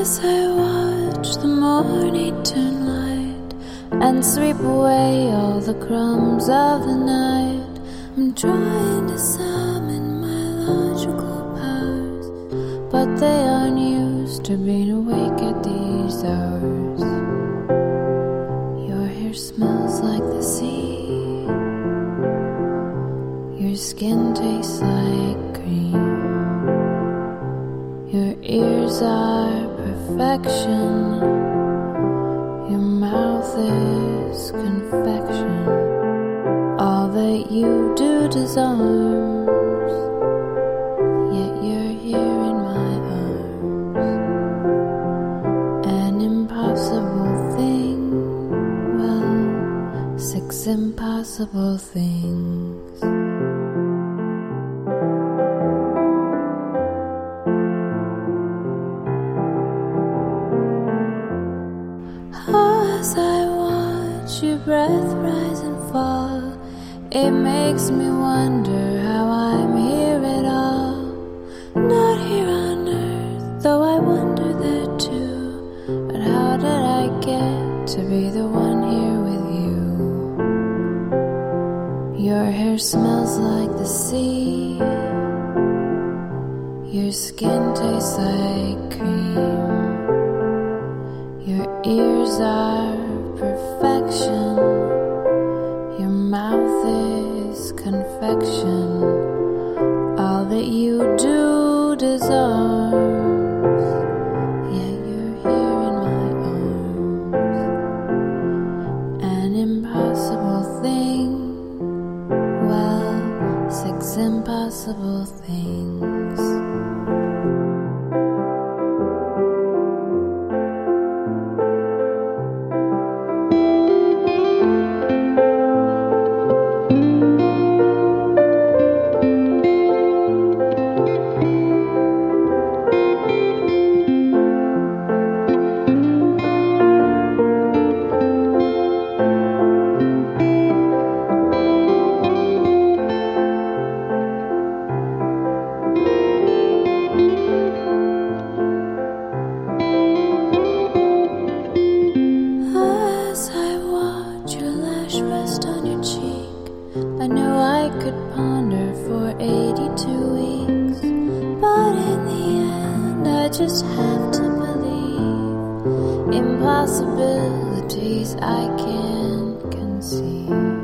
As I watch the morning turn light and sweep away all the crumbs of the night, I'm trying to summon my logical powers, but they aren't used to being awake at these hours. Your hair smells like the sea, your skin tastes like cream, your ears are perfection, your mouth is confection. All that you do disarms, yet you're here in my arms. An impossible thing, well, 6 impossible things. As I watch your breath rise and fall, it makes me wonder how I'm here at all. Not here on earth, though I wonder that too. But how did I get to be the one here with you? Your hair smells like the sea, your skin tastes like cream, your ears are perfection, your mouth is confection. All that you do disarms, yet you're here in my arms. An impossible thing, well, 6 impossible things. I knew I could ponder for 82 weeks, but in the end I just have to believe impossibilities I can't conceive.